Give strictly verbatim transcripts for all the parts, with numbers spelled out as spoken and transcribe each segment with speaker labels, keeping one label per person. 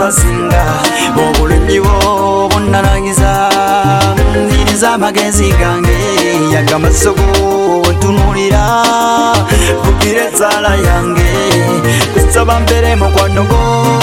Speaker 1: basinga obulungi bwo bonnanagiza nziriza amagezi gange yagamasogo ntunulira vugire enzala yange kusaba mbere mukwano gwo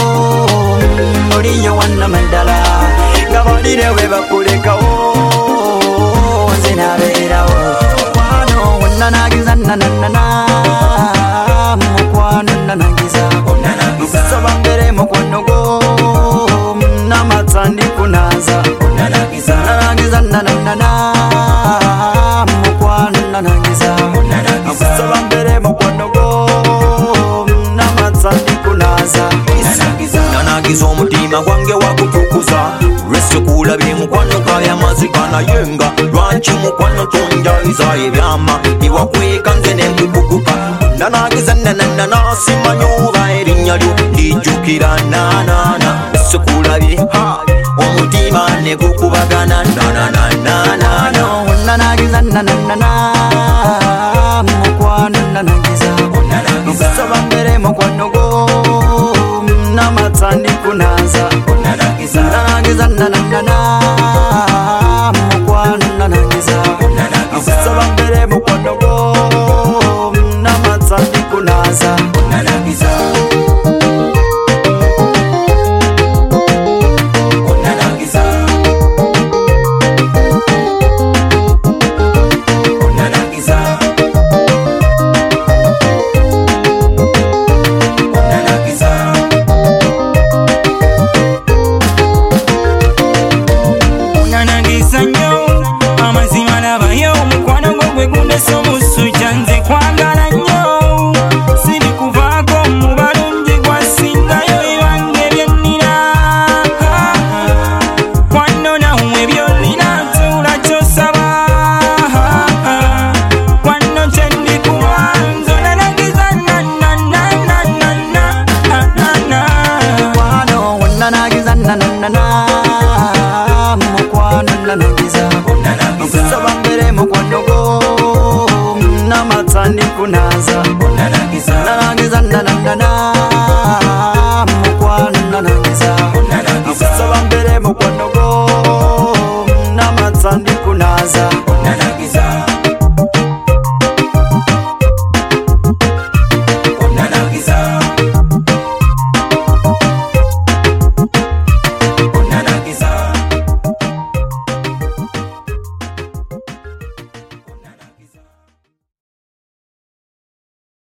Speaker 1: oliyo wannamaddala nga balire we bakulekawo nze nabeerawo mukwano wonnanagiza nananana mukwano nanagiza kusaba mbere mukwano gwo namatandi kunaza nanagiza nananana mukwano nanagiza kusaba mbere mukwano gwo namatandi kunaza
Speaker 2: nanagiza omutima gwange wakutukuza lwesse kulabye mukwano kaya mazikana yenga lwanki mukwano tonjaiza ebyama iwakweka nze nembukukuka nanagiza nananana simanya oba erinnya lyo lijjukira nanana lwesse kulabye omutima negukubagana nananananana
Speaker 1: nanagiza nananana mukwano nanagiza kusaba mbere mukwano gwo namatandi kunaza nanagiza nananana mukwano nanagiza kusaba mbere mukwano gwo namatandi kunaza mukwano nanagiza kusaba mbere mukwano gwo namatandi kunaza nanagiza nananana